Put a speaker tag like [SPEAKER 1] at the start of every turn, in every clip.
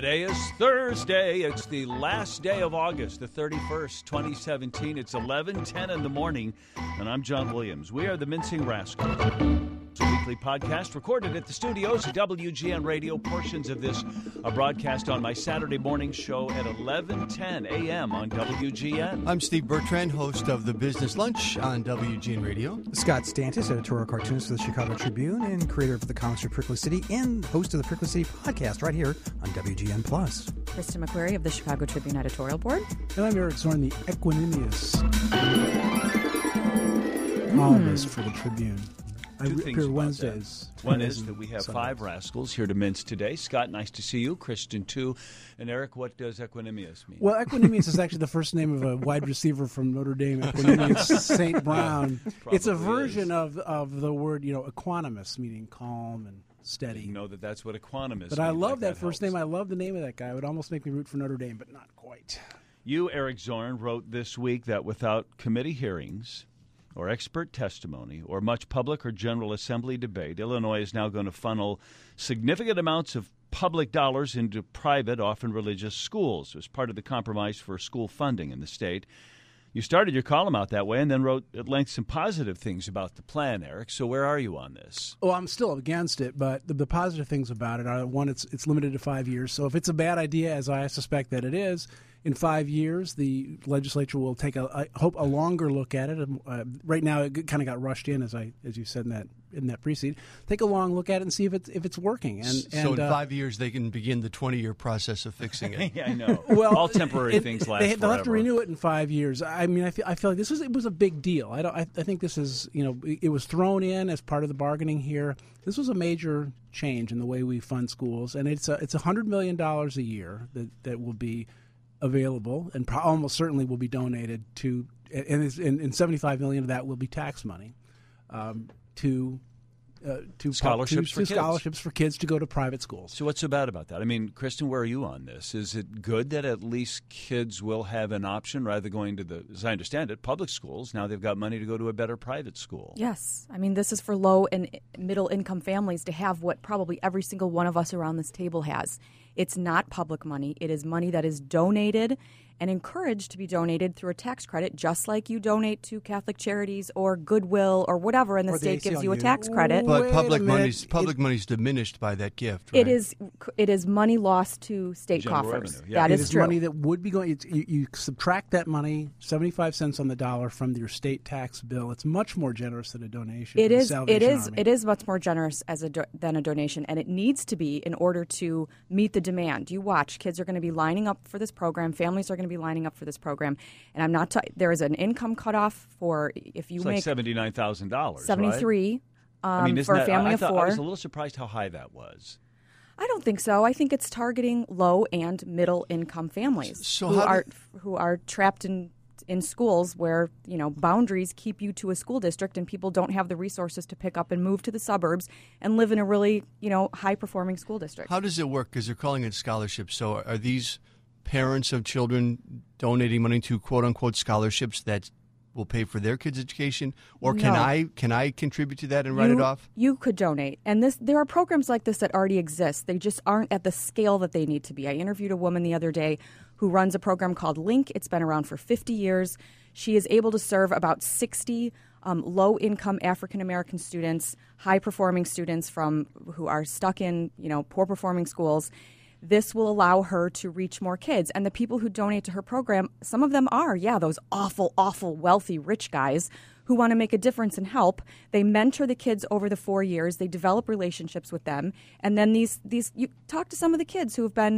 [SPEAKER 1] Today is Thursday. It's the last day of August, the 31st, 2017. It's 11:10 in the morning, and I'm John Williams. We are the Mincing Rascals. It's a weekly podcast recorded at the studios of WGN Radio. Portions of this are broadcast on my Saturday morning show at 11:10 a.m. on WGN.
[SPEAKER 2] I'm Steve Bertrand, host of The Business Lunch on WGN Radio.
[SPEAKER 3] Scott Stantis, editorial cartoonist for the Chicago Tribune and creator of the comics for Prickly City and host of the Prickly City podcast right here on WGN+.
[SPEAKER 4] Kristen McQuarrie of the Chicago Tribune editorial board.
[SPEAKER 5] And I'm Eric Zorn, the Equanimous columnist for the Tribune. I appear Wednesdays.
[SPEAKER 1] One is that we have five rascals here to mince today. Scott, nice to see you. Kristen, too. And Eric, what does Equanimous mean?
[SPEAKER 5] Well, Equanimous is actually the first name of a wide receiver from Notre Dame, Equanimous St. Brown. It's a version of the word, equanimous, meaning calm and steady.
[SPEAKER 1] You know that's what equanimous means.
[SPEAKER 5] But I love that first name. I love the name of that guy. It would almost make me root for Notre Dame, but not quite.
[SPEAKER 1] You, Eric Zorn, wrote this week that without committee hearings or expert testimony or much public or general assembly debate, Illinois is now going to funnel significant amounts of public dollars into private, often religious schools as part of the compromise for school funding in the state. You started your column out that way and then wrote at length some positive things about the plan, Eric. So where are you on this?
[SPEAKER 5] Well, I'm still against it, but the positive things about it are, one, it's limited to 5 years. So if it's a bad idea, as I suspect that it is, in 5 years, the legislature will take I hope a longer look at it. Right now, it kind of got rushed in, as you said in that precede. Take a long look at it and see if it's working. And
[SPEAKER 2] so in 5 years, they can begin the 20-year process of fixing it.
[SPEAKER 1] Yeah, I know. Well, all temporary things last forever.
[SPEAKER 5] They'll have to renew it in 5 years. I mean, I feel like it was a big deal. I think this is it was thrown in as part of the bargaining here. This was a major change in the way we fund schools, and it's $100 million a year that will be available and almost certainly will be donated to, and $75 million of that will be tax money to
[SPEAKER 1] scholarships
[SPEAKER 5] for kids to go to private schools.
[SPEAKER 1] So what's so bad about that? I mean, Kristen, where are you on this? Is it good that at least kids will have an option rather than going to as I understand it, public schools? Now they've got money to go to a better private school.
[SPEAKER 4] Yes. I mean, this is for low and middle income families to have what probably every single one of us around this table has. It's not public money. It is money that is donated and encouraged to be donated through a tax credit, just like you donate to Catholic Charities or Goodwill or whatever, and the state gives you a tax credit.
[SPEAKER 2] But public money's diminished by that gift, right?
[SPEAKER 4] It is money lost to state
[SPEAKER 1] General
[SPEAKER 4] coffers.
[SPEAKER 1] Revenue, yeah.
[SPEAKER 4] That is true.
[SPEAKER 5] Money that would be going. You subtract that money, 75 cents on the dollar, from your state tax bill. It's much more generous than a donation.
[SPEAKER 4] It is much more generous than a donation, and it needs to be in order to meet the demand. You watch, kids are going to be lining up for this program. Families are going to be lining up for this program, and I'm not. There is an income cutoff for if you make
[SPEAKER 1] $79,000.
[SPEAKER 4] $73,000
[SPEAKER 1] I mean,
[SPEAKER 4] for a family of four.
[SPEAKER 1] I was a little surprised how high that was.
[SPEAKER 4] I don't think so. I think it's targeting low and middle income families who are trapped in schools where boundaries keep you to a school district, and people don't have the resources to pick up and move to the suburbs and live in a really high performing school district.
[SPEAKER 2] How does it work? Because they're calling it scholarships. So are these parents of children donating money to quote unquote scholarships that will pay for their kids' education, or can I contribute to that and write it off?
[SPEAKER 4] You could donate, and there are programs like this that already exist. They just aren't at the scale that they need to be. I interviewed a woman the other day who runs a program called Link. It's been around for 50 years. She is able to serve about 60 low-income African-American students, high-performing students who are stuck in poor-performing schools. This will allow her to reach more kids. And the people who donate to her program, some of them are, those awful, awful, wealthy, rich guys who want to make a difference and help. They mentor the kids over the 4 years. They develop relationships with them. And then you talk to some of the kids who have been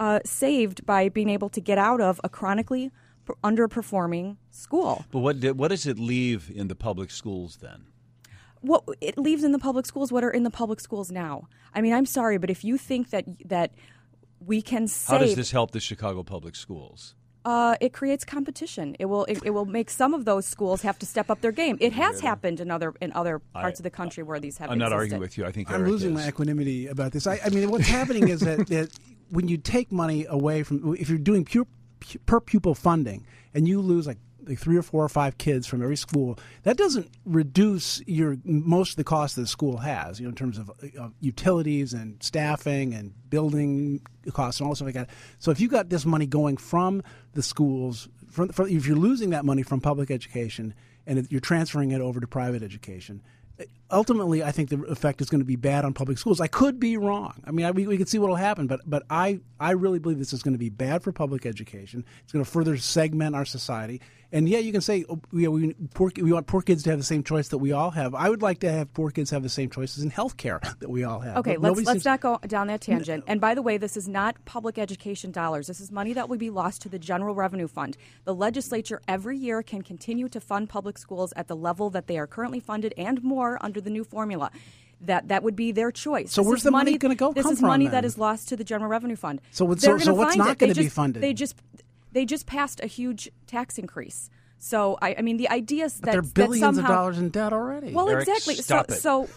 [SPEAKER 4] saved by being able to get out of a chronically underperforming school.
[SPEAKER 1] But what does it leave in the public schools then?
[SPEAKER 4] What it leaves in the public schools, what are in the public schools now? I mean, I'm sorry, but if you think that we can save...
[SPEAKER 1] How does this help the Chicago public schools?
[SPEAKER 4] It creates competition. It will make some of those schools have to step up their game. It has happened in other parts of the country where these have existed.
[SPEAKER 1] I'm not arguing with you. I think
[SPEAKER 5] I'm losing my equanimity about this. I mean, what's happening is that when you take money away from, if you're doing per pupil funding and you lose like like 3 or 4 or 5 kids from every school, that doesn't reduce most of the cost that the school has, in terms of utilities and staffing and building costs and all that stuff like that. So if you got this money going from the schools, if you're losing that money from public education and you're transferring it over to private education, ultimately, I think the effect is going to be bad on public schools. I could be wrong. I mean, we can see what will happen, but I really believe this is going to be bad for public education. It's going to further segment our society. And yeah, you can say we want poor kids to have the same choice that we all have. I would like to have poor kids have the same choices in health care that we all have.
[SPEAKER 4] Okay, let's not go down that tangent. And by the way, this is not public education dollars. This is money that would be lost to the General Revenue Fund. The legislature every year can continue to fund public schools at the level that they are currently funded and more under the new formula. That would be their choice.
[SPEAKER 5] So where's the money going to go?
[SPEAKER 4] This is money that is lost to the General Revenue Fund.
[SPEAKER 5] So what's not going to be funded?
[SPEAKER 4] They just passed a huge tax increase. So I mean, the idea is that
[SPEAKER 5] they're billions of dollars in debt already.
[SPEAKER 4] Well,
[SPEAKER 1] Eric,
[SPEAKER 4] exactly.
[SPEAKER 1] Stop it.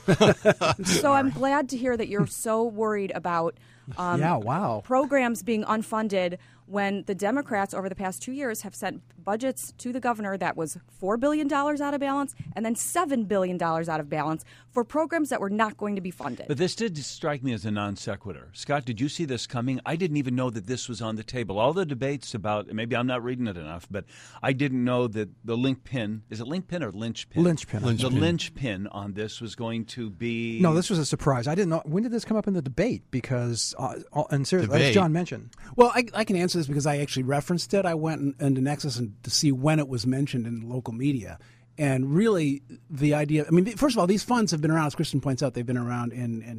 [SPEAKER 4] So I'm glad to hear that you're so worried about programs being unfunded when the Democrats over the past 2 years have sent budgets to the governor that was $4 billion out of balance and then $7 billion out of balance for programs that were not going to be funded.
[SPEAKER 1] But this did strike me as a non sequitur. Scott, did you see this coming? I didn't even know that this was on the table. All the debates about, maybe I'm not reading it enough, but I didn't know that the linchpin, is it linchpin or linchpin?
[SPEAKER 3] Linchpin.
[SPEAKER 1] The linchpin on this was going to be...
[SPEAKER 3] No, this was a surprise. I didn't know. When did this come up in the debate? Because, and seriously, as John mentioned.
[SPEAKER 5] Well, I can answer this because I actually referenced it. I went into Nexus to see when it was mentioned in local media. And really, the idea, I mean, first of all, these funds have been around, as Kristen points out, they've been around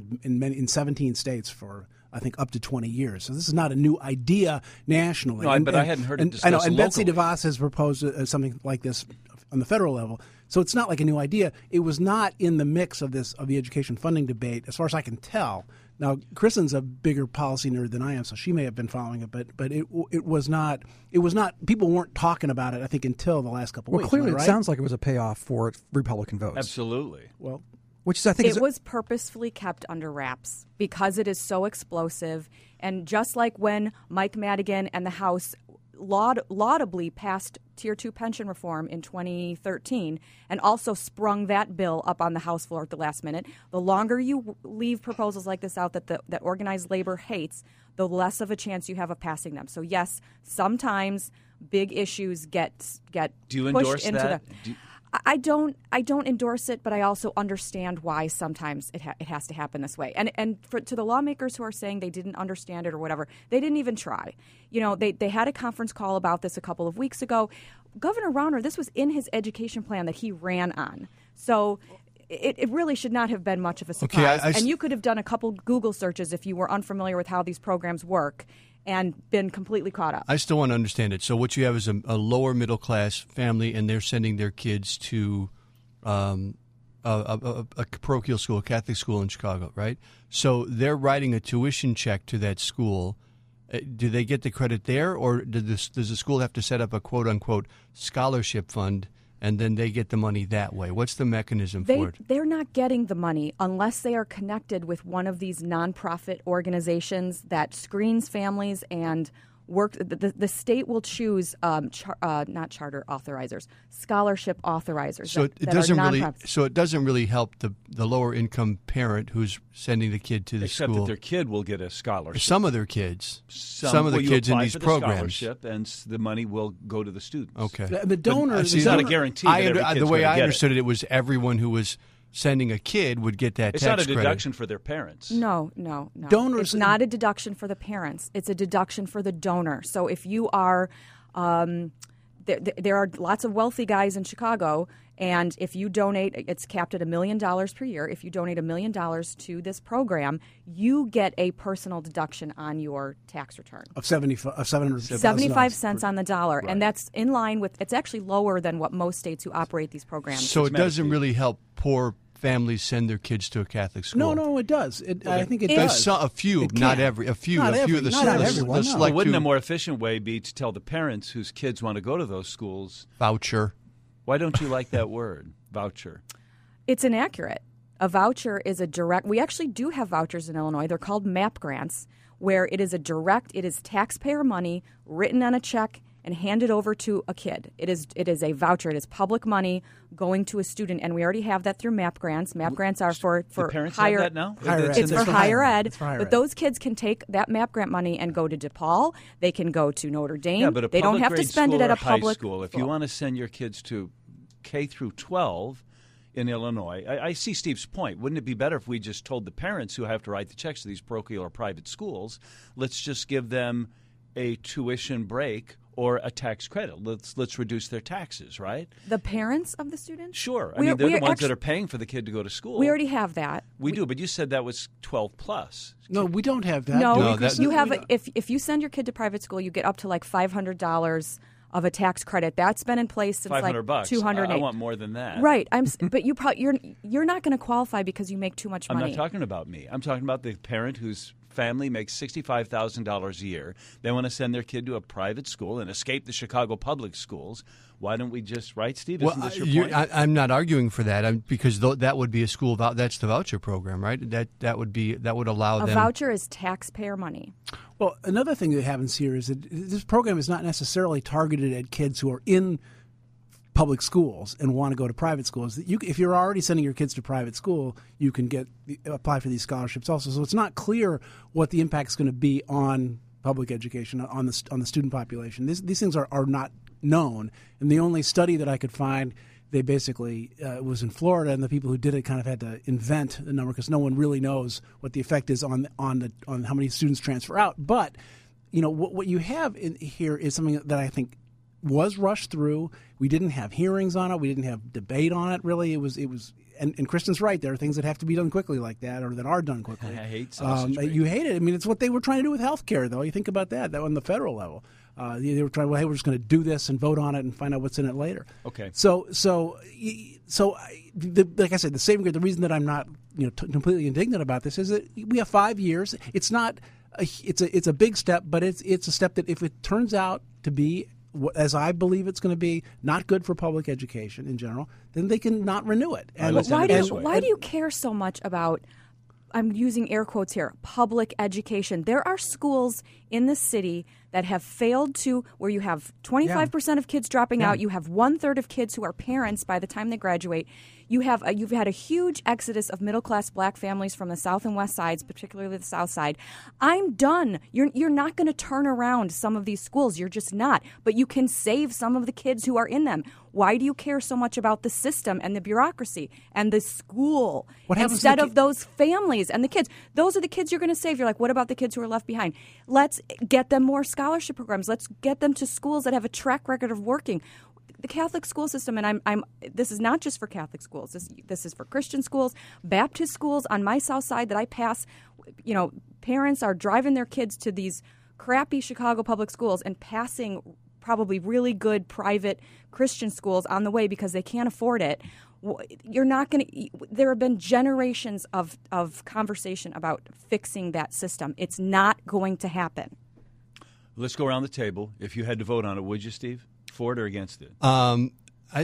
[SPEAKER 5] in 17 states for, I think, up to 20 years. So this is not a new idea nationally.
[SPEAKER 1] No, but I hadn't heard it discussed
[SPEAKER 5] I know, and
[SPEAKER 1] locally.
[SPEAKER 5] Betsy DeVos has proposed something like this on the federal level. So it's not like a new idea. It was not in the mix of the education funding debate, as far as I can tell. Now, Kristen's a bigger policy nerd than I am, so she may have been following it, but it was not. People weren't talking about it, I think, until the last couple of weeks.
[SPEAKER 3] Well, clearly,
[SPEAKER 5] right?
[SPEAKER 3] It sounds like it was a payoff for Republican votes.
[SPEAKER 1] Absolutely.
[SPEAKER 5] Well,
[SPEAKER 3] which is, I think,
[SPEAKER 4] it was purposefully kept under wraps because it is so explosive. And just like when Mike Madigan and the House laudably passed Tier 2 pension reform in 2013 and also sprung that bill up on the House floor at the last minute, the longer you leave proposals like this out that organized labor hates, the less of a chance you have of passing them. So yes, sometimes big issues get
[SPEAKER 1] Do you
[SPEAKER 4] pushed
[SPEAKER 1] endorse
[SPEAKER 4] into
[SPEAKER 1] that?
[SPEAKER 4] I don't endorse it, but I also understand why sometimes it has to happen this way. And to the lawmakers who are saying they didn't understand it or whatever, they didn't even try. They had a conference call about this a couple of weeks ago. Governor Rauner, this was in his education plan that he ran on. So it really should not have been much of a surprise.
[SPEAKER 2] Okay,
[SPEAKER 4] and you could have done a couple Google searches if you were unfamiliar with how these programs work and been completely caught up.
[SPEAKER 2] I still want to understand it. So what you have is a lower middle class family, and they're sending their kids to a parochial school, a Catholic school in Chicago, right? So they're writing a tuition check to that school. Do they get the credit there, or does the school have to set up a quote unquote scholarship fund? And then they get the money that way. What's the mechanism for it?
[SPEAKER 4] They're not getting the money unless they are connected with one of these nonprofit organizations that screens families and work. The state will choose not charter authorizers, scholarship authorizers.
[SPEAKER 2] So it doesn't really help the lower income parent who's sending the kid to the
[SPEAKER 1] Except
[SPEAKER 2] school.
[SPEAKER 1] that their kid will get a scholarship.
[SPEAKER 2] Some of their kids. Some of the kids in these programs.
[SPEAKER 1] Scholarship, and the money will go to the students.
[SPEAKER 2] Okay.
[SPEAKER 5] The donors.
[SPEAKER 1] It's not a guarantee.
[SPEAKER 2] The way I understood it was everyone who was sending a kid would get that
[SPEAKER 1] it's
[SPEAKER 2] tax
[SPEAKER 1] not a
[SPEAKER 2] credit.
[SPEAKER 1] deduction for their parents.
[SPEAKER 4] No.
[SPEAKER 5] Donors.
[SPEAKER 4] It's not a deduction for the parents. It's a deduction for the donor. So if you are, there are lots of wealthy guys in Chicago, and if you donate, it's capped at $1 million per year. If you donate $1 million to this program, you get a personal deduction on your tax return
[SPEAKER 5] of 700
[SPEAKER 4] 75 cents on the dollar,
[SPEAKER 1] Right.
[SPEAKER 4] and that's in line with. It's actually lower than what most states who operate these programs.
[SPEAKER 2] So it doesn't
[SPEAKER 1] Medicaid.
[SPEAKER 2] really help poor families send their kids to a Catholic school.
[SPEAKER 5] No, it does. I think it
[SPEAKER 2] There's
[SPEAKER 5] does.
[SPEAKER 2] a few,
[SPEAKER 5] It
[SPEAKER 2] not
[SPEAKER 5] can.
[SPEAKER 2] every. A few.
[SPEAKER 5] Not
[SPEAKER 2] a few
[SPEAKER 5] every-
[SPEAKER 2] of the
[SPEAKER 5] not
[SPEAKER 2] schools.
[SPEAKER 3] everyone,
[SPEAKER 2] the
[SPEAKER 3] no.
[SPEAKER 2] select
[SPEAKER 1] Wouldn't
[SPEAKER 2] few-
[SPEAKER 1] a more efficient way be to tell the parents whose kids want to go to those schools,
[SPEAKER 2] voucher?
[SPEAKER 1] why don't you like that word, voucher?
[SPEAKER 4] It's inaccurate. A voucher is a direct. We actually do have vouchers in Illinois. They're called MAP grants, where it is taxpayer money written on a check and hand it over to a kid. It is a voucher. It is public money going to a student, and we already have that through MAP grants. MAP grants are for
[SPEAKER 1] the parents
[SPEAKER 4] higher.
[SPEAKER 1] have that now?
[SPEAKER 4] It's for higher ed.
[SPEAKER 5] It's for higher
[SPEAKER 4] but
[SPEAKER 5] ed.
[SPEAKER 4] those kids can take that MAP grant money and go to DePaul. They can go to Notre Dame.
[SPEAKER 1] Yeah, but
[SPEAKER 4] they don't have to spend it at a
[SPEAKER 1] high
[SPEAKER 4] public
[SPEAKER 1] school. If you want to send your kids to K through 12 in Illinois, I see Steve's point. Wouldn't it be better if we just told the parents who have to write the checks to these parochial or private schools, let's just give them a tuition break or a tax credit. Let's reduce their taxes, right?
[SPEAKER 4] The parents of the students?
[SPEAKER 1] Sure. They're the ones that are paying for the kid to go to school.
[SPEAKER 4] We already have that.
[SPEAKER 1] We do, but you said that was 12 plus.
[SPEAKER 5] No, we don't have that.
[SPEAKER 4] No,
[SPEAKER 2] that-
[SPEAKER 4] you have. If you send your kid to private school, you get up to like $500 of a tax credit. That's been in place since like
[SPEAKER 1] $500.
[SPEAKER 4] 208.
[SPEAKER 1] I want more than that.
[SPEAKER 4] Right. But you're not going to qualify because you make too much
[SPEAKER 1] I'm
[SPEAKER 4] money.
[SPEAKER 1] not talking about me. I'm talking about the parent whose family makes $65,000 a year. They want to send their kid to a private school and escape the Chicago public schools. Why don't we just, right, Steve? Isn't this your point?
[SPEAKER 2] I'm not arguing for that because that would be a school that's the voucher program, right? That would allow
[SPEAKER 4] a
[SPEAKER 2] them.
[SPEAKER 4] voucher is taxpayer money.
[SPEAKER 5] Well, another thing that happens here is that this program is not necessarily targeted at kids who are in public schools and want to go to private schools. If you're already sending your kids to private school, you can apply for these scholarships also. So it's not clear what the impact is going to be on public education, on the student population. These things are not known, and the only study that I could find, they basically was in Florida, and the people who did it kind of had to invent the number because no one really knows what the effect is on how many students transfer out. But what you have in here is something that I think was rushed through. We didn't have hearings on it. We didn't have debate on it. Really, it was. And Kristen's right. There are things that have to be done quickly like that, or that are done quickly.
[SPEAKER 1] I hate sausage making.
[SPEAKER 5] You hate it. I mean, it's what they were trying to do with health care, though. You think about that on the federal level. They were trying. Well, hey, we're just going to do this and vote on it and find out what's in it later.
[SPEAKER 1] Okay.
[SPEAKER 5] So, like I said, the saving grace. The reason that I'm not, completely indignant about this is that we have 5 years. It's not. It's a big step, but it's a step that if it turns out to be, as I believe it's going to be, not good for public education in general, then they can not renew it.
[SPEAKER 1] And
[SPEAKER 4] why do you care so much about, I'm using air quotes here, public education? There are schools in the city that have failed to, where you have 25% of kids dropping out, you have 1/3 of kids who are parents by the time they graduate. You've had a huge exodus of middle-class black families from the south and west sides, particularly the south side. I'm done. You're not going to turn around some of these schools. You're just not. But you can save some of the kids who are in them. Why do you care so much about the system and the bureaucracy and the school instead of those families and the kids? Those are the kids you're going to save. You're like, what about the kids who are left behind? Let's get them more scholarship programs. Let's get them to schools that have a track record of working. The Catholic school system, and this is not just for Catholic schools. This is for Christian schools, Baptist schools on my south side that I pass. Parents are driving their kids to these crappy Chicago public schools and passing probably really good private Christian schools on the way because they can't afford it. You're not going to. There have been generations of conversation about fixing that system. It's not going to happen.
[SPEAKER 1] Let's go around the table. If you had to vote on it, would you, Steve? For it or against it?
[SPEAKER 2] I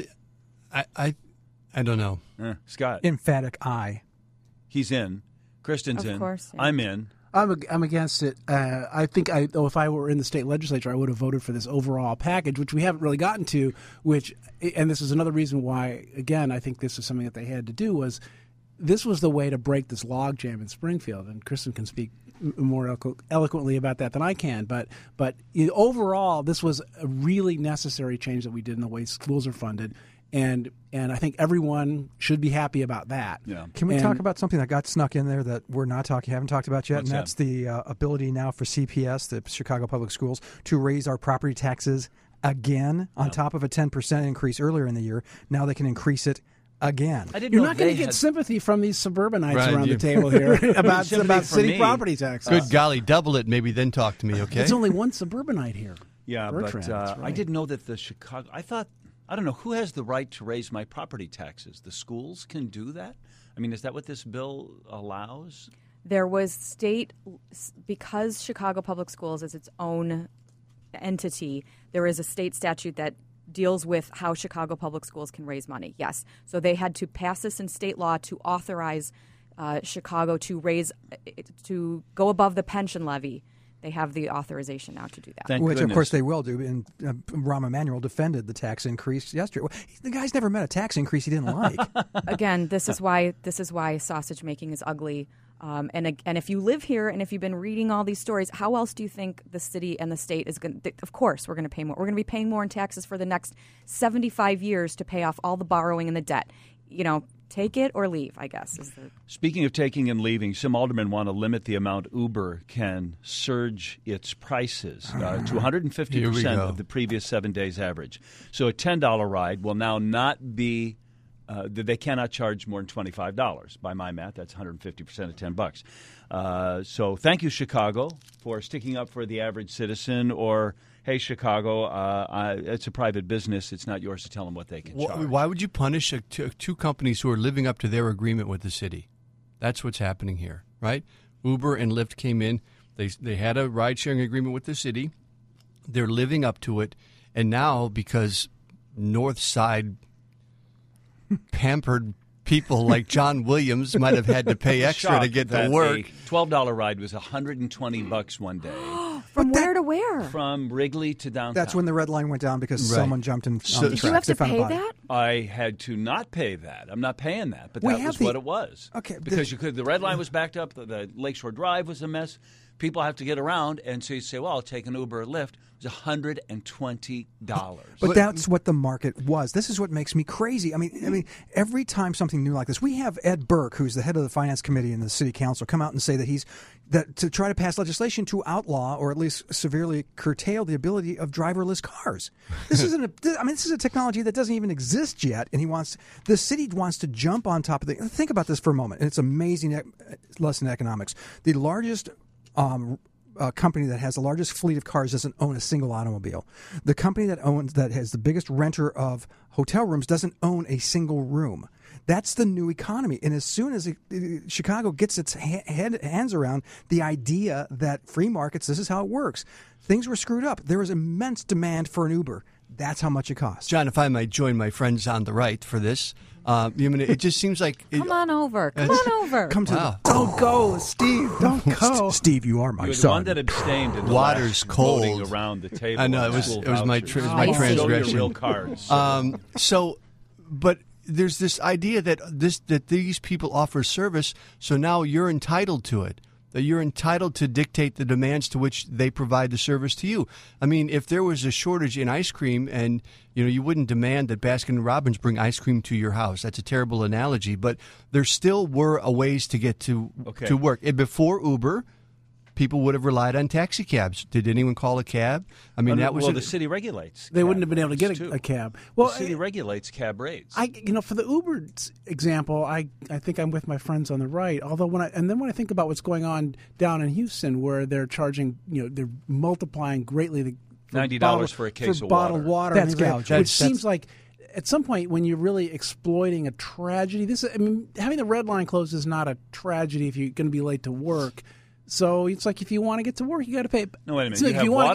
[SPEAKER 2] don't know.
[SPEAKER 1] Scott.
[SPEAKER 3] Emphatic aye.
[SPEAKER 1] He's in. Kristen's in.
[SPEAKER 4] Of course. Yeah.
[SPEAKER 1] I'm in.
[SPEAKER 5] I'm against it. I think if I were in the state legislature, I would have voted for this overall package, which we haven't really gotten to. And this is another reason why, again, I think this is something that they had to do. This was the way to break this logjam in Springfield, and Kristen can speak more eloquently about that than I can. But overall, this was a really necessary change that we did in the way schools are funded. And I think everyone should be happy about that.
[SPEAKER 1] Yeah.
[SPEAKER 3] Can we talk about something that got snuck in there that haven't talked about yet?
[SPEAKER 1] What's
[SPEAKER 3] and that's the ability now for CPS, the Chicago Public Schools, to raise our property taxes again on top of a 10% increase earlier in the year. Now they can increase it again.
[SPEAKER 5] You're not going to get sympathy from these suburbanites around the table here about city property taxes.
[SPEAKER 2] Good golly, double it, maybe then talk to me, okay?
[SPEAKER 5] There's only one suburbanite here.
[SPEAKER 1] Yeah,
[SPEAKER 5] Bertrand,
[SPEAKER 1] but
[SPEAKER 5] right.
[SPEAKER 1] I didn't know that the Chicago. I don't know who has the right to raise my property taxes. The schools can do that. I mean, is that what this bill allows?
[SPEAKER 4] There was because Chicago Public Schools is its own entity, there is a state statute that deals with how Chicago Public Schools can raise money, yes. So they had to pass this in state law to authorize Chicago to go above the pension levy. they have the authorization now to do that.
[SPEAKER 1] Thank
[SPEAKER 3] Which,
[SPEAKER 1] goodness.
[SPEAKER 3] of course, they will do. And Rahm Emanuel defended the tax increase yesterday. Well, the guy's never met a tax increase he didn't like.
[SPEAKER 4] Again, this is why sausage making is ugly. And if you live here and if you've been reading all these stories, how else do you think the city and the state is going to? Of course, we're going to pay more. We're going to be paying more in taxes for the next 75 years to pay off all the borrowing and the debt. Take it or leave, I guess.
[SPEAKER 1] Speaking of taking and leaving, some aldermen want to limit the amount Uber can surge its prices to 150% of the previous 7 days average. So a $10 ride will now not be they cannot charge more than $25. By my math, that's 150% of $10. So thank you, Chicago, for sticking up for the average citizen. Or, hey, Chicago, it's a private business. It's not yours to tell them what they can charge.
[SPEAKER 2] Why would you punish two companies who are living up to their agreement with the city? That's what's happening here, right? Uber and Lyft came in. They had a ride-sharing agreement with the city. They're living up to it. And now, because North Side pampered people like John Williams might have had to pay extra to get to work.
[SPEAKER 1] A $12 ride was $120 one day.
[SPEAKER 4] From where to where?
[SPEAKER 1] From Wrigley to downtown.
[SPEAKER 3] That's when the red line went down because someone jumped in.
[SPEAKER 2] So-
[SPEAKER 4] Did you have to pay that?
[SPEAKER 1] I had to not pay that. I'm not paying that, but
[SPEAKER 3] We
[SPEAKER 1] that
[SPEAKER 3] have
[SPEAKER 1] was
[SPEAKER 3] the-
[SPEAKER 1] what it was.
[SPEAKER 3] Okay,
[SPEAKER 1] because the red line was backed up. The Lakeshore Drive was a mess. People have to get around, and so you say, "Well, I'll take an Uber or Lyft." It was $120.
[SPEAKER 3] But that's what the market was. This is what makes me crazy. I mean, every time something new like this, we have Ed Burke, who's the head of the finance committee in the city council, come out and say that to try to pass legislation to outlaw or at least severely curtail the ability of driverless cars. This isn't. This is a technology that doesn't even exist yet, and the city wants to jump on top of it. Think about this for a moment. And it's amazing lesson in economics. The largest company that has the largest fleet of cars doesn't own a single automobile. The company that has the biggest renter of hotel rooms doesn't own a single room. That's the new economy. And as soon as Chicago gets its hands around the idea that free markets, this is how it works, things were screwed up. There was immense demand for an Uber. That's how much it costs.
[SPEAKER 2] John, if I might join my friends on the right for this, it just seems like...
[SPEAKER 4] Come on over. Come on over.
[SPEAKER 3] Come to
[SPEAKER 2] Wow.
[SPEAKER 3] Don't go, Steve. Don't go. Steve, you are my
[SPEAKER 1] You're the
[SPEAKER 3] son.
[SPEAKER 1] one that abstained in the
[SPEAKER 2] Water's
[SPEAKER 1] last
[SPEAKER 2] cold.
[SPEAKER 1] voting around the table.
[SPEAKER 2] I know,
[SPEAKER 1] on
[SPEAKER 2] it was
[SPEAKER 1] school
[SPEAKER 2] my
[SPEAKER 1] vouchers.
[SPEAKER 2] it was my
[SPEAKER 4] I see.
[SPEAKER 1] Show your
[SPEAKER 2] transgression.
[SPEAKER 1] real cards.
[SPEAKER 2] But there's this idea that these people offer service, so now you're entitled to it. That you're entitled to dictate the demands to which they provide the service to you. I mean, if there was a shortage in ice cream and you wouldn't demand that Baskin Robbins bring ice cream to your house. That's a terrible analogy, but there still were ways to get to work. And before Uber, people would have relied on taxi cabs. Did anyone call a cab? I mean, that was
[SPEAKER 1] the city regulates.
[SPEAKER 5] They
[SPEAKER 1] cab
[SPEAKER 5] wouldn't have been able to get
[SPEAKER 1] rates,
[SPEAKER 5] a
[SPEAKER 1] too.
[SPEAKER 5] cab. Well,
[SPEAKER 1] the city regulates cab rates.
[SPEAKER 5] for the Uber example, I think I'm with my friends on the right. Although when I think about what's going on down in Houston, where they're charging, they're multiplying greatly the
[SPEAKER 1] $90 for a case of
[SPEAKER 5] bottled
[SPEAKER 1] water.
[SPEAKER 5] water.
[SPEAKER 3] That's
[SPEAKER 5] and things like that,
[SPEAKER 3] gouging.
[SPEAKER 5] which seems like at some point when you're really exploiting a tragedy. Having the red line closed is not a tragedy if you're going to be late to work. So it's like if you want to get to work, you got to pay.
[SPEAKER 1] No, wait a minute.
[SPEAKER 5] So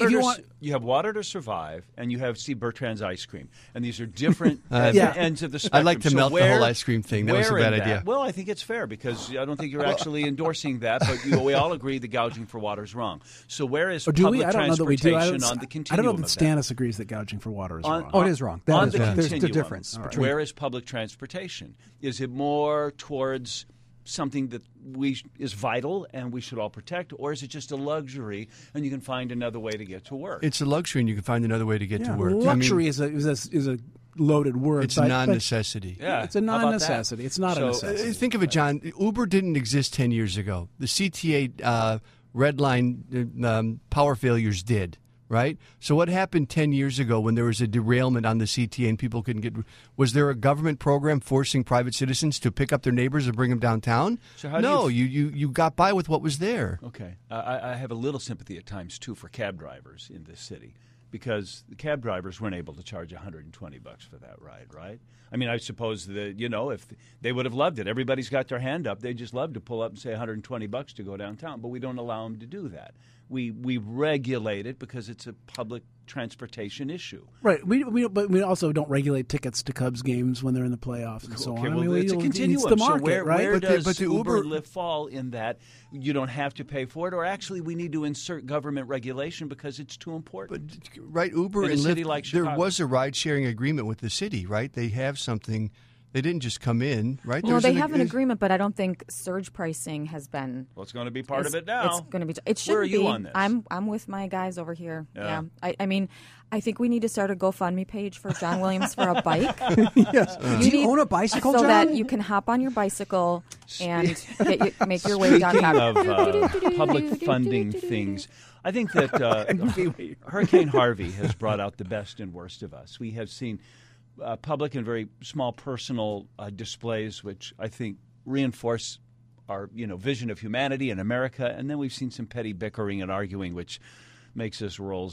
[SPEAKER 1] You have water to survive, and you have Steve Bertrand's ice cream, and these are different ends of the spectrum.
[SPEAKER 2] I'd like to
[SPEAKER 1] So
[SPEAKER 2] melt the whole ice cream thing. That was a
[SPEAKER 1] where
[SPEAKER 2] bad
[SPEAKER 1] in
[SPEAKER 2] idea.
[SPEAKER 1] that- Well, I think it's fair because I don't think you're actually endorsing that, but we all agree the gouging for water is wrong. So where is
[SPEAKER 5] Or do
[SPEAKER 1] public
[SPEAKER 5] we? I don't know that we do.
[SPEAKER 1] transportation on the continuum?
[SPEAKER 5] I don't know that
[SPEAKER 1] of
[SPEAKER 5] Stannis agrees that gouging for water is wrong.
[SPEAKER 3] Oh, it is wrong. That
[SPEAKER 1] on
[SPEAKER 3] is
[SPEAKER 1] the
[SPEAKER 3] wrong. There's
[SPEAKER 1] continuum,
[SPEAKER 3] the difference. Between,
[SPEAKER 1] where is public transportation? Is it more towards something that is vital and we should all protect, or is it just a luxury and you can find another way to get to work?
[SPEAKER 2] It's a luxury, and you can find another way to get to work.
[SPEAKER 5] Luxury is a loaded word.
[SPEAKER 2] It's a non-necessity.
[SPEAKER 1] Yeah,
[SPEAKER 5] It's a
[SPEAKER 1] how about that?
[SPEAKER 5] non-necessity. It's not a necessity.
[SPEAKER 2] Think of it, John. Uber didn't exist 10 years ago. The CTA red line power failures did, right? So what happened 10 years ago when there was a derailment on the CTA and people couldn't get... Was there a government program forcing private citizens to pick up their neighbors and bring them downtown?
[SPEAKER 1] So how do
[SPEAKER 2] no, you got by with what was there.
[SPEAKER 1] Okay. I have a little sympathy at times, too, for cab drivers in this city because the cab drivers weren't able to charge $120 for that ride, right? I mean, I suppose that, if they would have loved it. Everybody's got their hand up. They just love to pull up and say $120 to go downtown, but we don't allow them to do that. We regulate it because it's a public transportation issue.
[SPEAKER 5] Right. But we also don't regulate tickets to Cubs games when they're in the playoffs and so on.
[SPEAKER 1] It's a continuum.
[SPEAKER 5] It's the market,
[SPEAKER 1] so where
[SPEAKER 5] right?
[SPEAKER 1] does
[SPEAKER 2] but the
[SPEAKER 1] Uber fall in that? You don't have to pay for it, or actually we need to insert government regulation because it's too important.
[SPEAKER 2] But right, Uber
[SPEAKER 1] in
[SPEAKER 2] and
[SPEAKER 1] a city
[SPEAKER 2] Lyft,
[SPEAKER 1] like
[SPEAKER 2] there
[SPEAKER 1] Chicago.
[SPEAKER 2] was a ride-sharing agreement with the city, right? They have something. They didn't just come in, right?
[SPEAKER 4] No, they have an agreement, but I don't think surge pricing has been.
[SPEAKER 1] Well, it's going to be part of it now.
[SPEAKER 4] It's going to be. It should
[SPEAKER 1] Where are
[SPEAKER 4] be.
[SPEAKER 1] you on this?
[SPEAKER 4] I'm with my guys over here.
[SPEAKER 1] Yeah.
[SPEAKER 4] I mean, I think we need to start a GoFundMe page for John Williams for a bike.
[SPEAKER 3] Yes. Do you own a bicycle,
[SPEAKER 4] so
[SPEAKER 3] John?
[SPEAKER 4] that you can hop on your bicycle and make your way downtown.
[SPEAKER 1] Speaking of public funding things, I think that Hurricane Harvey has brought out the best and worst of us. We have seen public and very small personal displays, which I think reinforce our vision of humanity and America, and then we've seen some petty bickering and arguing, which makes us roll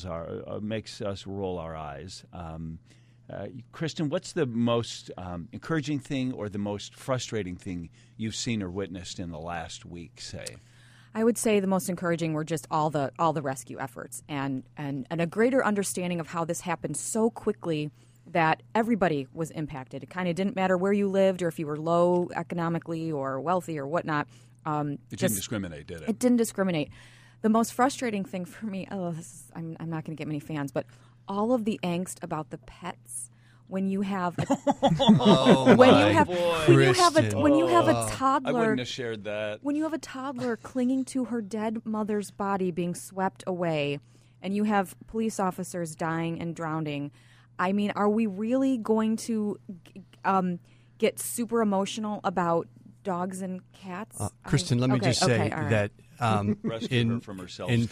[SPEAKER 1] our eyes. Kristen, what's the most encouraging thing or the most frustrating thing you've seen or witnessed in the last week, say?
[SPEAKER 4] I would say the most encouraging were just all the rescue efforts and a greater understanding of how this happened so quickly that everybody was impacted. It kind of didn't matter where you lived or if you were low economically or wealthy or whatnot.
[SPEAKER 1] It didn't discriminate, did it?
[SPEAKER 4] It didn't discriminate. The most frustrating thing for me, I'm not going to get many fans, but all of the angst about the pets. When you have a, when you have a toddler,
[SPEAKER 1] I wouldn't have shared that.
[SPEAKER 4] When you have a toddler clinging to her dead mother's body being swept away, and you have police officers dying and drowning, I mean, are we really going to get super emotional about dogs and cats?
[SPEAKER 2] Kristen, let me just say that
[SPEAKER 1] rescue her from herself.
[SPEAKER 2] In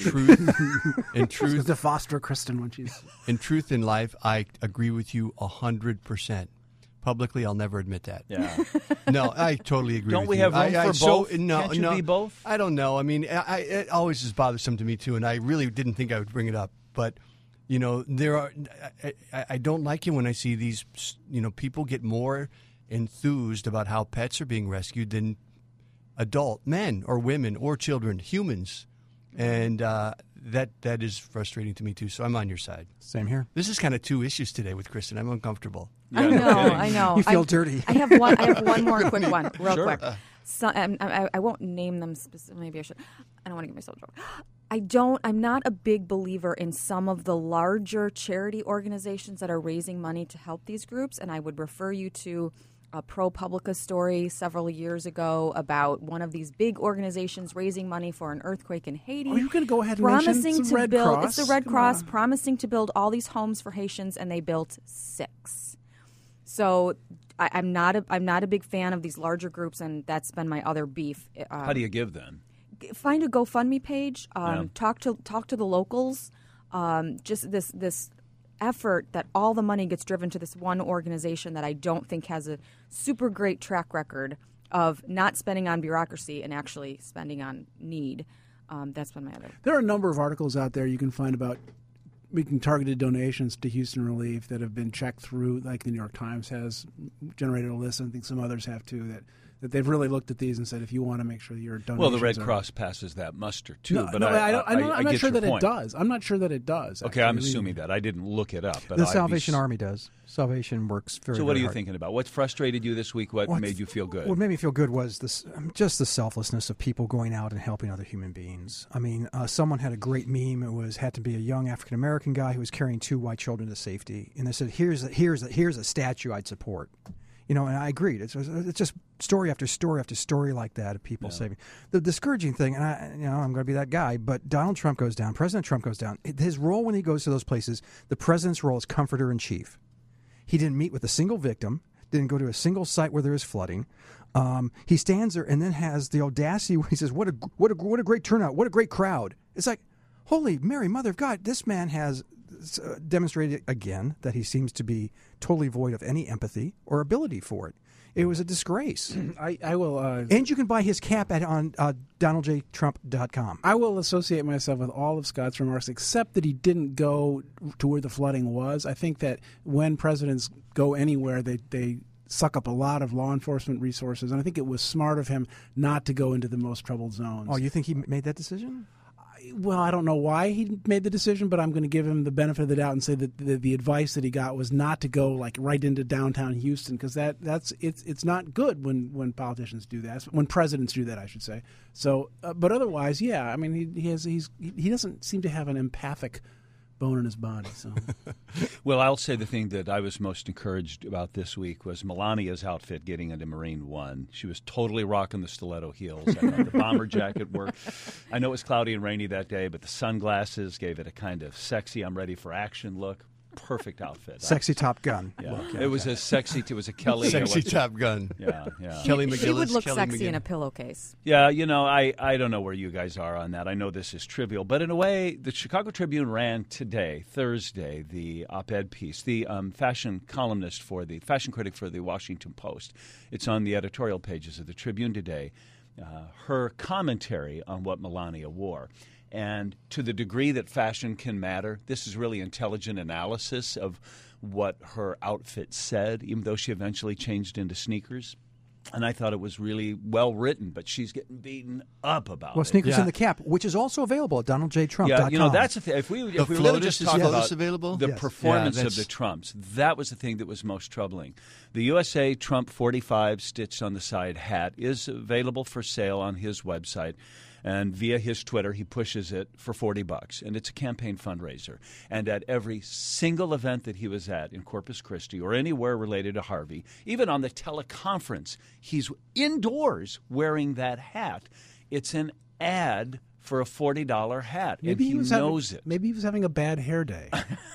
[SPEAKER 2] truth,
[SPEAKER 5] to foster Kristen when she's
[SPEAKER 2] in truth in life, I agree with you 100%. Publicly, I'll never admit that.
[SPEAKER 1] Yeah.
[SPEAKER 2] No, I totally agree.
[SPEAKER 1] Don't
[SPEAKER 2] with
[SPEAKER 1] we
[SPEAKER 2] you.
[SPEAKER 1] have room for both?
[SPEAKER 2] No,
[SPEAKER 1] Can't you be both?
[SPEAKER 2] I don't know. I mean, it always is bothersome to me too, and I really didn't think I would bring it up, but. There are. I don't like it when I see these. People get more enthused about how pets are being rescued than adult men or women or children, humans, and that is frustrating to me too. So I'm on your side.
[SPEAKER 3] Same here.
[SPEAKER 2] This is kind of two issues today with Kristen. I'm uncomfortable.
[SPEAKER 1] Yeah,
[SPEAKER 4] I know.
[SPEAKER 3] You feel dirty.
[SPEAKER 4] I have one more quick one, real
[SPEAKER 1] Sure.
[SPEAKER 4] quick. So, I won't name them specifically. Maybe I should. I don't want to get myself in trouble. I'm not a big believer in some of the larger charity organizations that are raising money to help these groups, and I would refer you to a ProPublica story several years ago about one of these big organizations raising money for an earthquake in Haiti.
[SPEAKER 5] Are you going to go ahead and
[SPEAKER 4] promising
[SPEAKER 5] mention
[SPEAKER 4] to
[SPEAKER 5] Red
[SPEAKER 4] build?
[SPEAKER 5] Cross?
[SPEAKER 4] It's the Red
[SPEAKER 5] Come
[SPEAKER 4] Cross
[SPEAKER 5] on.
[SPEAKER 4] promising to build all these homes for Haitians, and they built 6. So I'm not a big fan of these larger groups, and that's been my other beef.
[SPEAKER 1] How do you give then?
[SPEAKER 4] Find a GoFundMe page. Talk to the locals. Just this effort that all the money gets driven to this one organization that I don't think has a super great track record of not spending on bureaucracy and actually spending on need. That's been my other.
[SPEAKER 5] There are a number of articles out there you can find about making targeted donations to Houston Relief that have been checked through, like the New York Times has generated a list, and I think some others have too, that they've really looked at these and said, if you want to make sure that your donations
[SPEAKER 1] Well, the Red
[SPEAKER 5] are...
[SPEAKER 1] Cross passes that muster too,
[SPEAKER 5] No,
[SPEAKER 1] but
[SPEAKER 5] no, I'm
[SPEAKER 1] I
[SPEAKER 5] not
[SPEAKER 1] get
[SPEAKER 5] sure
[SPEAKER 1] your
[SPEAKER 5] that
[SPEAKER 1] point.
[SPEAKER 5] it does. I'm not sure that it does.
[SPEAKER 1] Okay,
[SPEAKER 5] actually.
[SPEAKER 1] I'm assuming that. I didn't look it up. But
[SPEAKER 3] The
[SPEAKER 1] I'd be
[SPEAKER 3] Salvation Army does. Salvation works very,
[SPEAKER 1] So what are
[SPEAKER 3] very
[SPEAKER 1] you
[SPEAKER 3] hard.
[SPEAKER 1] thinking about? What frustrated you this week? What made you feel good?
[SPEAKER 3] What made me feel good was just the selflessness of people going out and helping other human beings. I mean, someone had a great meme. It had to be a young African American guy who was carrying 2 white children to safety, and they said, "Here's a statue I'd support." And I agreed. It's just story after story after story like that of people saving. The discouraging thing, and I'm going to be that guy, but Donald Trump goes down. President Trump goes down. His role when he goes to those places, the president's role is comforter in chief. He didn't meet with a single victim, didn't go to a single site where there is flooding. He stands there and then has the audacity when he says, what a great turnout, what a great crowd. It's like, holy Mary, Mother of God, this man has demonstrated again that he seems to be totally void of any empathy or ability for it. It was a disgrace.
[SPEAKER 5] I will...
[SPEAKER 3] and you can buy his cap on DonaldJTrump.com.
[SPEAKER 5] I will associate myself with all of Scott's remarks, except that he didn't go to where the flooding was. I think that when presidents go anywhere, they suck up a lot of law enforcement resources, and I think it was smart of him not to go into the most troubled zones.
[SPEAKER 3] Oh, you think he made that decision?
[SPEAKER 5] Well, I don't know why he made the decision, but I'm going to give him the benefit of the doubt and say that the advice that he got was not to go like right into downtown Houston, because it's not good when politicians do that, when presidents do that, I should say. So, but otherwise, yeah, I mean, he doesn't seem to have an empathic bone in his body. So,
[SPEAKER 1] well, I'll say the thing that I was most encouraged about this week was Melania's outfit getting into Marine One. She was totally rocking the stiletto heels. I thought the bomber jacket worked. I know it was cloudy and rainy that day, but the sunglasses gave it a kind of sexy, I'm ready for action look. Perfect outfit.
[SPEAKER 3] Sexy Top Gun.
[SPEAKER 1] Yeah.
[SPEAKER 3] Look,
[SPEAKER 1] It was a sexy. It was a Kelly.
[SPEAKER 2] Sexy Top Gun.
[SPEAKER 1] Yeah.
[SPEAKER 2] Kelly McGillis.
[SPEAKER 4] She would look
[SPEAKER 2] Kelly
[SPEAKER 4] sexy
[SPEAKER 2] McGinn.
[SPEAKER 4] in a pillowcase.
[SPEAKER 1] Yeah, I don't know where you guys are on that. I know this is trivial, but in a way, the Chicago Tribune ran today, Thursday, the op-ed piece. The fashion columnist fashion critic for the Washington Post. It's on the editorial pages of the Tribune today. Her commentary on what Melania wore. And to the degree that fashion can matter, this is really intelligent analysis of what her outfit said, even though she eventually changed into sneakers. And I thought it was really well written, but she's getting beaten up about
[SPEAKER 3] Well,
[SPEAKER 1] it.
[SPEAKER 3] Sneakers in the Cap, which is also available at DonaldJTrump.com.
[SPEAKER 1] Yeah, that's the thing. If we were going to just talk about
[SPEAKER 2] available?
[SPEAKER 1] the
[SPEAKER 3] Yes.
[SPEAKER 1] performance
[SPEAKER 2] Yeah,
[SPEAKER 1] of the Trumps, that was the thing that was most troubling. The USA Trump 45 stitched on the side hat is available for sale on his website. And via his Twitter, he pushes it for $40, and it's a campaign fundraiser. And at every single event that he was at in Corpus Christi or anywhere related to Harvey, even on the teleconference, he's indoors wearing that hat. It's an ad for a $40 hat, and he knows it.
[SPEAKER 5] Maybe he was having a bad hair day.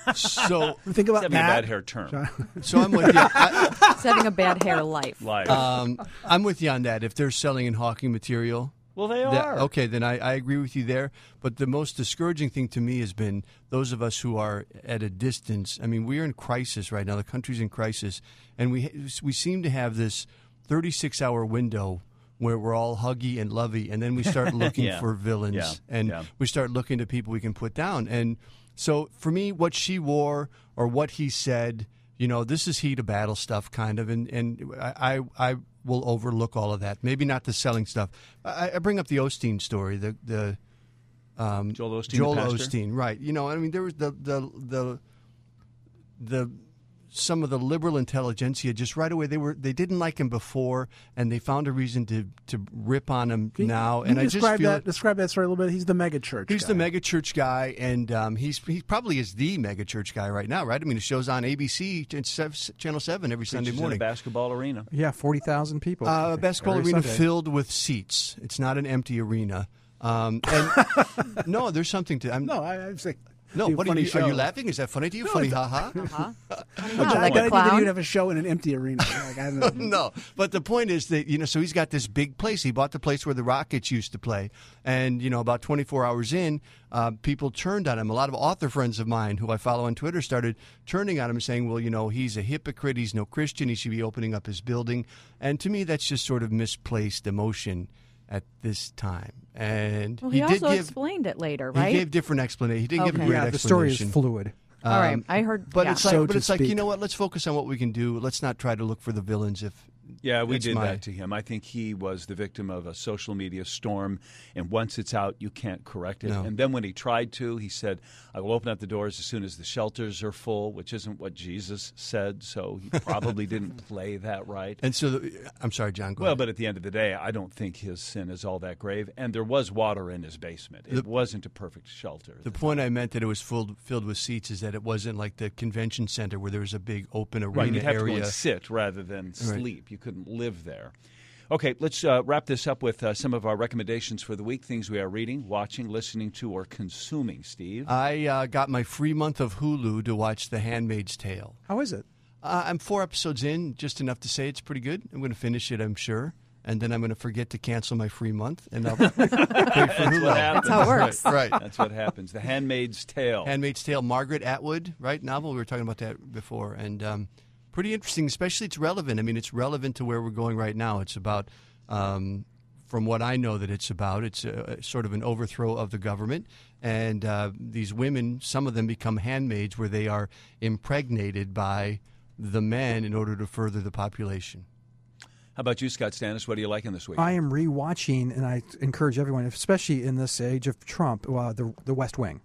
[SPEAKER 2] So
[SPEAKER 5] Think about
[SPEAKER 1] Having a
[SPEAKER 5] that.
[SPEAKER 1] bad hair term.
[SPEAKER 2] So I'm with you.
[SPEAKER 4] He's having a bad hair life.
[SPEAKER 1] Live.
[SPEAKER 2] I'm with you on that. If they're selling and hawking material,
[SPEAKER 1] Well, they are.
[SPEAKER 2] okay, then I agree with you there. But the most discouraging thing to me has been those of us who are at a distance. I mean, we're in crisis right now. The country's in crisis. And we seem to have this 36-hour window where we're all huggy and lovey, and then we start looking for villains. We start looking to people we can put down. And so for me, what she wore or what he said, this is heat of battle stuff kind of. And I will overlook all of that. Maybe not the selling stuff. I bring up the Osteen story, the
[SPEAKER 1] Joel Osteen,
[SPEAKER 2] Joel
[SPEAKER 1] the pastor?
[SPEAKER 2] Osteen, right? I mean, there was the some of the liberal intelligentsia just right away they didn't like him before, and they found a reason to rip on him now.
[SPEAKER 5] Can
[SPEAKER 2] And
[SPEAKER 5] you
[SPEAKER 2] I just feel
[SPEAKER 5] describe that story a little bit. He's the mega church.
[SPEAKER 2] he's
[SPEAKER 5] guy.
[SPEAKER 2] the mega church guy, and he probably is the mega church guy right now, right? I mean, it shows on ABC, Channel 7 every Sunday
[SPEAKER 1] Preaches in
[SPEAKER 2] morning.
[SPEAKER 1] a basketball arena.
[SPEAKER 3] Yeah, 40,000 people.
[SPEAKER 2] Basketball
[SPEAKER 3] Every
[SPEAKER 2] arena
[SPEAKER 3] Sunday.
[SPEAKER 2] filled with seats. It's not an empty arena. And no, there's something to.
[SPEAKER 5] I'm saying.
[SPEAKER 2] No, what
[SPEAKER 5] funny
[SPEAKER 2] are you
[SPEAKER 5] show.
[SPEAKER 2] laughing? Is that funny to you? Funny, haha.
[SPEAKER 4] Like
[SPEAKER 5] I
[SPEAKER 4] a
[SPEAKER 5] didn't
[SPEAKER 4] clown.
[SPEAKER 5] even have a show in an empty arena. Like, I don't know.
[SPEAKER 2] No, but the point is that so he's got this big place. He bought the place where the Rockets used to play, and about 24 hours in, people turned on him. A lot of author friends of mine who I follow on Twitter started turning on him and saying, "Well, he's a hypocrite. He's no Christian. He should be opening up his building." And to me, that's just sort of misplaced emotion at this time. And
[SPEAKER 4] Well, he
[SPEAKER 2] did
[SPEAKER 4] also
[SPEAKER 2] give
[SPEAKER 4] explained it later, right?
[SPEAKER 2] He gave different explanation. He didn't give a
[SPEAKER 4] Okay.
[SPEAKER 2] great
[SPEAKER 3] Yeah, the story is
[SPEAKER 2] explanation.
[SPEAKER 3] fluid.
[SPEAKER 4] All right, I heard.
[SPEAKER 2] But
[SPEAKER 4] yeah.
[SPEAKER 2] it's like,
[SPEAKER 5] So
[SPEAKER 2] but
[SPEAKER 5] to
[SPEAKER 2] it's like,
[SPEAKER 5] speak.
[SPEAKER 2] let's focus on what we can do. Let's not try to look for the villains.
[SPEAKER 1] Yeah, we
[SPEAKER 2] That's
[SPEAKER 1] did
[SPEAKER 2] my-
[SPEAKER 1] that to him. I think he was the victim of a social media storm, and once it's out, you can't correct it.
[SPEAKER 2] No.
[SPEAKER 1] And then when he tried to, he said, I will open up the doors as soon as the shelters are full, which isn't what Jesus said, so he probably didn't play that right.
[SPEAKER 2] And so, I'm sorry, John. Go
[SPEAKER 1] Well,
[SPEAKER 2] ahead.
[SPEAKER 1] but at the end of the day, I don't think his sin is all that grave, and there was water in his basement. It wasn't a perfect shelter.
[SPEAKER 2] The point I meant that it was filled with seats is that it wasn't like the convention center where there was a big open arena
[SPEAKER 1] Right, you'd have to go
[SPEAKER 2] area.
[SPEAKER 1] and sit rather than sleep. You couldn't live there. Okay, let's wrap this up with some of our recommendations for the week, things we are reading, watching, listening to, or consuming, Steve.
[SPEAKER 2] I got my free month of Hulu to watch The Handmaid's Tale.
[SPEAKER 3] How is it?
[SPEAKER 2] I'm 4 episodes in, just enough to say it's pretty good. I'm going to finish it, I'm sure. And then I'm going to forget to cancel my free month, and I'll pay for Hulu.
[SPEAKER 1] what happens.
[SPEAKER 4] That's how it works.
[SPEAKER 2] Right.
[SPEAKER 1] That's what happens. The Handmaid's Tale.
[SPEAKER 2] Handmaid's Tale, Margaret Atwood, right? Novel. We were talking about that before. And pretty interesting, especially it's relevant. I mean, it's relevant to where we're going right now. It's about, from what I know that it's about, it's sort of an overthrow of the government. And these women, some of them become handmaids where they are impregnated by the men in order to further the population.
[SPEAKER 1] How about you, Scott Stantis? What are you liking this week?
[SPEAKER 3] I am rewatching, and I encourage everyone, especially in this age of Trump, the West Wing.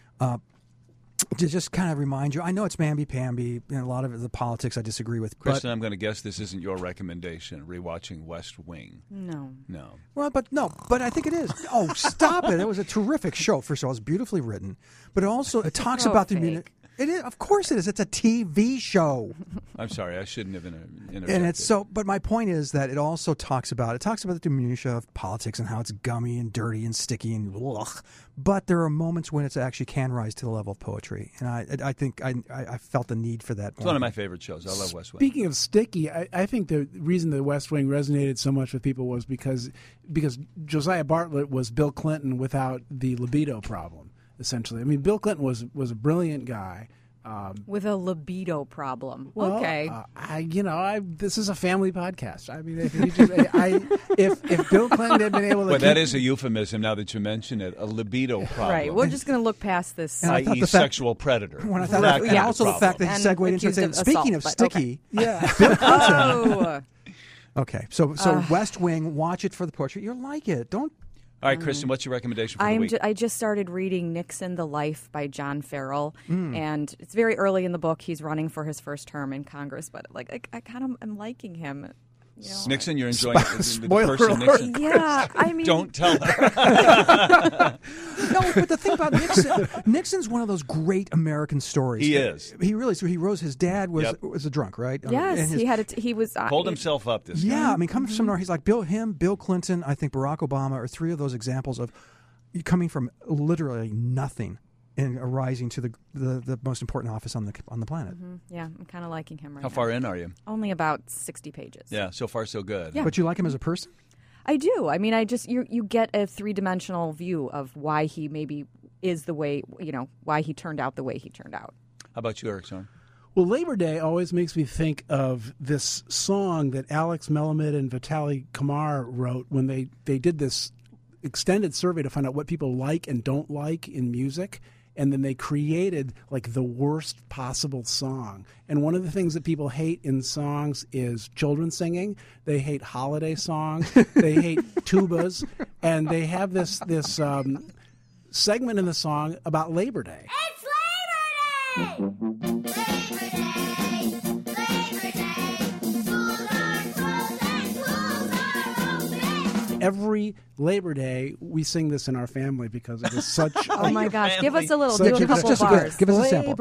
[SPEAKER 3] To just kind of remind you, I know it's mamby-pamby, a lot of the politics I disagree with.
[SPEAKER 1] Kristen, I'm going to guess this isn't your recommendation, rewatching West Wing.
[SPEAKER 4] No.
[SPEAKER 3] Well, but I think it is. Oh, stop it. It was a terrific show. First of all, it's beautifully written, but it talks about the immunity. It is, of course it is. It's a TV show.
[SPEAKER 1] I'm sorry, I shouldn't have interjected.
[SPEAKER 3] And it's so. But my point is that it also talks about the minutia of politics and how it's gummy and dirty and sticky and ugh. But there are moments when it actually can rise to the level of poetry, and I think I felt the need for that.
[SPEAKER 1] It's one of my favorite shows. I love West Wing.
[SPEAKER 5] Speaking of sticky, I think the reason the West Wing resonated so much with people was because Josiah Bartlett was Bill Clinton without the libido problem. Essentially, I mean, Bill Clinton was a brilliant guy
[SPEAKER 4] with a libido problem.
[SPEAKER 5] Well,
[SPEAKER 4] okay,
[SPEAKER 5] this is a family podcast. I mean, if Bill Clinton had been able to,
[SPEAKER 1] that is a euphemism. Now that you mention it, a libido problem.
[SPEAKER 4] Right, we're just going to look past this.
[SPEAKER 1] I.e., sexual predator.
[SPEAKER 3] When I thought and also the fact that he segued into saying, speaking of sticky,
[SPEAKER 5] yeah.
[SPEAKER 3] Bill Clinton. Okay, so West Wing, watch it for the portrait. You'll like it. Don't.
[SPEAKER 1] All right, Kristen, what's your recommendation for the week?
[SPEAKER 4] I just started reading Nixon, The Life by John Farrell, and it's very early in the book. He's running for his first term in Congress, but I kind of am liking him.
[SPEAKER 1] Nixon, you're enjoying the person
[SPEAKER 3] alert.
[SPEAKER 1] Nixon.
[SPEAKER 4] Yeah, I mean,
[SPEAKER 1] don't tell her.
[SPEAKER 3] No, but the thing about Nixon's one of those great American stories.
[SPEAKER 1] He is.
[SPEAKER 3] He really is. He rose. His dad was a drunk, right?
[SPEAKER 4] Yes, he was.
[SPEAKER 1] Pulled himself up. This guy.
[SPEAKER 3] Yeah, I mean, coming from somewhere, he's like Bill Clinton. I think Barack Obama are three of those examples of coming from literally nothing and rising to the most important office on the planet.
[SPEAKER 4] Mm-hmm. Yeah, I'm kind of liking him right now.
[SPEAKER 1] How far in are you?
[SPEAKER 4] Only about 60 pages.
[SPEAKER 1] Yeah, so far so good.
[SPEAKER 4] Yeah.
[SPEAKER 3] But you like him as a person?
[SPEAKER 4] I do. I mean, you get a three-dimensional view of why he maybe is the way, why he turned out the way he turned out.
[SPEAKER 1] How about you, Eric Zorn?
[SPEAKER 5] Well, Labor Day always makes me think of this song that Alex Melamed and Vitaly Kamar wrote when they did this extended survey to find out what people like and don't like in music. And then they created like the worst possible song. And one of the things that people hate in songs is children singing. They hate holiday songs. They hate tubas. And they have this segment in the song about Labor Day.
[SPEAKER 6] It's Labor Day! Labor Day! Labor Day! Schools are closed and schools are open!
[SPEAKER 5] Every Labor Day, we sing this in our family because it is such
[SPEAKER 4] Oh my gosh, give us a little,
[SPEAKER 3] So
[SPEAKER 4] do a
[SPEAKER 3] give us
[SPEAKER 4] couple
[SPEAKER 3] just a
[SPEAKER 4] bars.
[SPEAKER 3] give us a sample.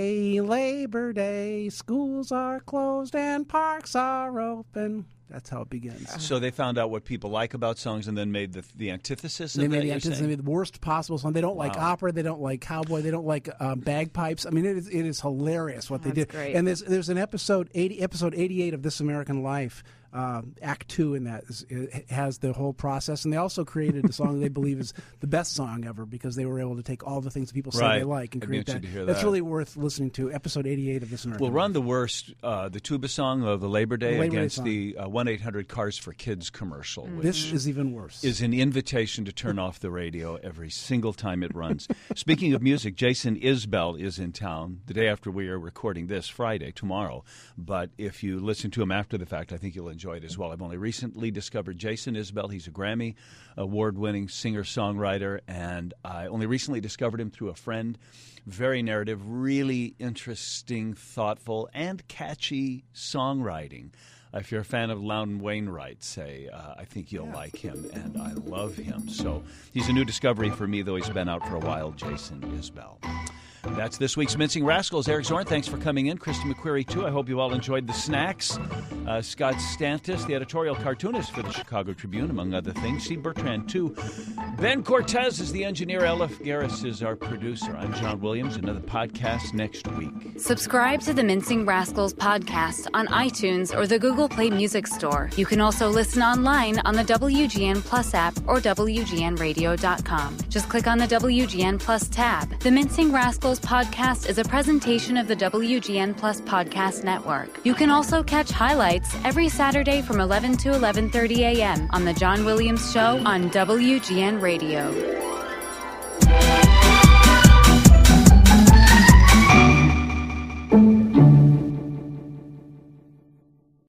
[SPEAKER 5] Labor Day, schools are closed and parks are open. That's how it begins.
[SPEAKER 1] So they found out what people like about songs and then made the antithesis of
[SPEAKER 5] They
[SPEAKER 1] that,
[SPEAKER 5] made the
[SPEAKER 1] you're
[SPEAKER 5] antithesis. They
[SPEAKER 1] saying?
[SPEAKER 5] made the worst possible song. They don't like opera. They don't like cowboy. They don't like bagpipes. I mean, it is hilarious what they did.
[SPEAKER 4] Great.
[SPEAKER 5] And there's an episode 88 of This American Life. Act 2 in that it has the whole process, and they also created a song they believe is the best song ever because they were able to take all the things people say they like and
[SPEAKER 1] I'd be
[SPEAKER 5] create that.
[SPEAKER 1] interested to hear
[SPEAKER 5] That's
[SPEAKER 1] that.
[SPEAKER 5] really worth listening to. Episode 88 of This American
[SPEAKER 1] We'll
[SPEAKER 5] Life.
[SPEAKER 1] run the worst, the tuba song of the Labor Day
[SPEAKER 5] Labor Day
[SPEAKER 1] against
[SPEAKER 5] song.
[SPEAKER 1] the 1-800 Cars for Kids commercial, which
[SPEAKER 5] This is even worse.
[SPEAKER 1] is an invitation to turn off the radio every single time it runs. Speaking of music, Jason Isbell is in town the day after we are recording this, Friday, tomorrow. But if you listen to him after the fact, I think you'll enjoy it as well. I've only recently discovered Jason Isbell. He's a Grammy award-winning singer-songwriter, and I only recently discovered him through a friend. Very narrative, really interesting, thoughtful, and catchy songwriting. If you're a fan of Loudon Wainwright, say, I think you'll like him, and I love him. So he's a new discovery for me, though he's been out for a while, Jason Isbell. That's this week's Mincing Rascals. Eric Zorn, thanks for coming in. Kristen McQuarrie, too. I hope you all enjoyed the snacks. Scott Stantis, the editorial cartoonist for the Chicago Tribune, among other things. Steve Bertrand, too. Ben Cortez is the engineer. Elif Garris is our producer. I'm John Williams. Another podcast next week.
[SPEAKER 7] Subscribe to the Mincing Rascals podcast on iTunes or the Google Play Music Store. You can also listen online on the WGN Plus app or WGNradio.com. Just click on the WGN Plus tab. The Mincing Rascals podcast is a presentation of the WGN Plus Podcast Network. You can also catch highlights every Saturday from 11 to 11:30 a.m. on The John Williams Show on WGN Radio.